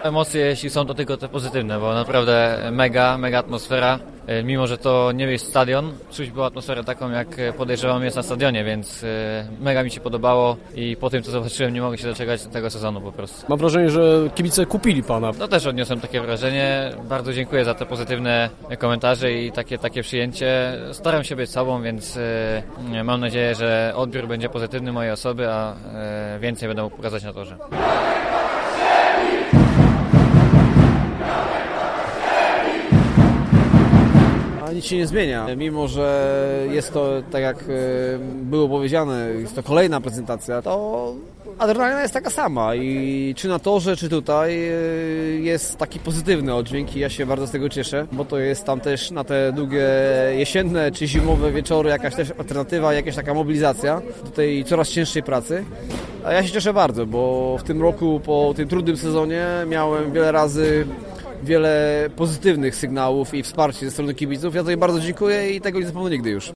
emocje, jeśli są to tylko te pozytywne, bo naprawdę mega atmosfera. Mimo że to nie jest stadion, czuć było atmosferę taką, jak podejrzewam jest na stadionie, więc mega mi się podobało i po tym, co zobaczyłem, nie mogę się doczekać tego sezonu po prostu. Mam wrażenie, że kibice kupili pana. No też odniosłem takie wrażenie. Bardzo dziękuję za te pozytywne komentarze i takie przyjęcie. Staram się być sobą, więc mam nadzieję, że odbiór będzie pozytywny mojej osoby, a więcej będę mógł pokazać na torze. Nic się nie zmienia, mimo że jest to, tak jak było powiedziane, jest to kolejna prezentacja, to adrenalina jest taka sama i czy na torze, czy tutaj jest taki pozytywny oddźwięk i ja się bardzo z tego cieszę, bo to jest tam też na te długie jesienne czy zimowe wieczory jakaś też alternatywa, jakaś taka mobilizacja do tej coraz cięższej pracy. A ja się cieszę bardzo, bo w tym roku po tym trudnym sezonie miałem wiele pozytywnych sygnałów i wsparcia ze strony kibiców. Ja tutaj bardzo dziękuję i tego nie zapomnę nigdy już.